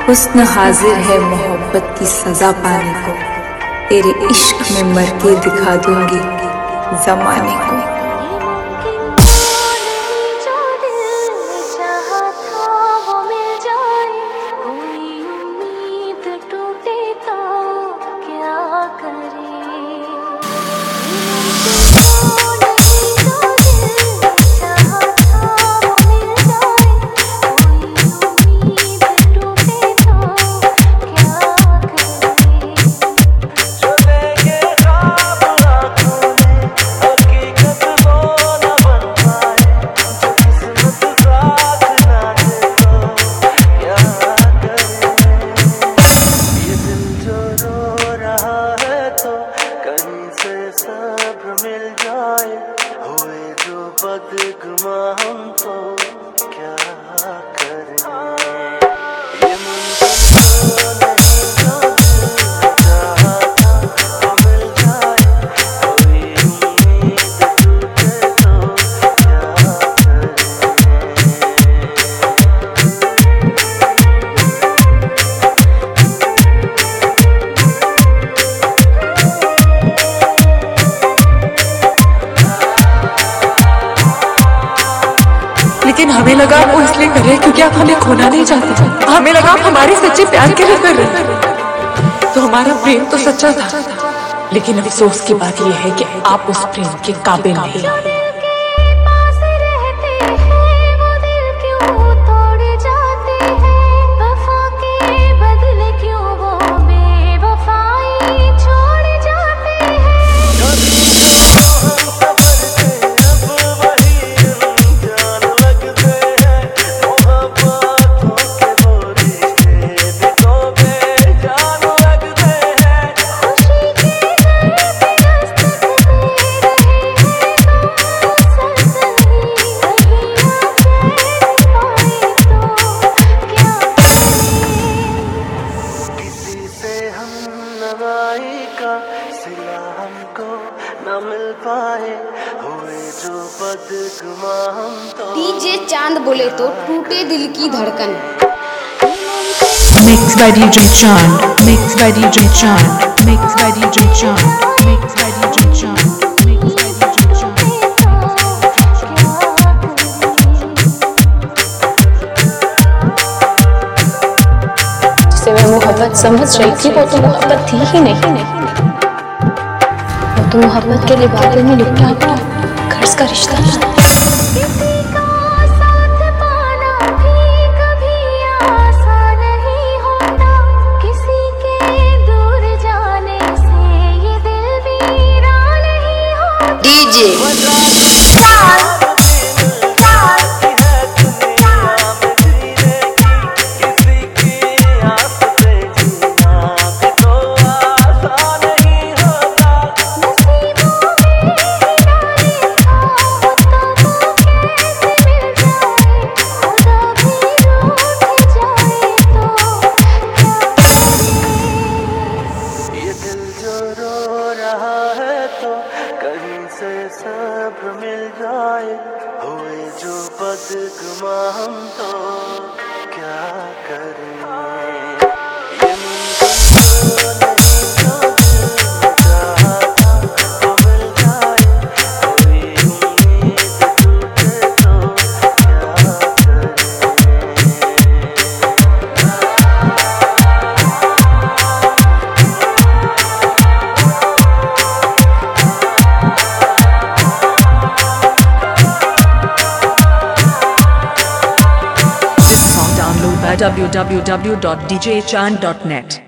हुस्न हाजिर है मोहब्बत की सजा पाने को, तेरे इश्क में मर के दिखा दूंगी जमाने को। सब्र मिल जाए, हुए जो बदगुमा हम तो क्या करें। ये मुमकिन तो नहीं जो दिल चाहा था वो मिल जाए, कोई उम्मीद टूटे तो क्या करें। लेकिन हमें लगा वो इसलिए कर रहे हैं क्योंकि आप हमें खोना नहीं चाहते। हमें लगा आप हमारे सच्चे प्यार के लिए कर रहे हैं। तो हमारा प्रेम तो सच्चा था, लेकिन अफसोस की बात यह है कि आप उस प्रेम के काबिल नहीं। सिला हमको न मिल पाए, हुए जो बदगुमा हम तो। डीजे चांद बोले तो टूटे दिल की धड़कन। Mixed by DJ Chand, mixed by DJ Chand, mixed by DJ Chand, mixed by DJ Chand, mixed by DJ Chand. जिसे मैं मोहब्बत समझ रही थी वो तो मोहब्बत थी ही नहीं। वो तो मोहब्बत के लिबासे में लिपटा था कर्ज का रिश्ता। सब्र मिल जाए, हुए जो बदगुमा हम तो क्या करें। ये मुमकिन तो नहीं जो दिल चाहा था वो मिल जाए, कोई उम्मीद टूटे तो क्या करें। www.djchand.net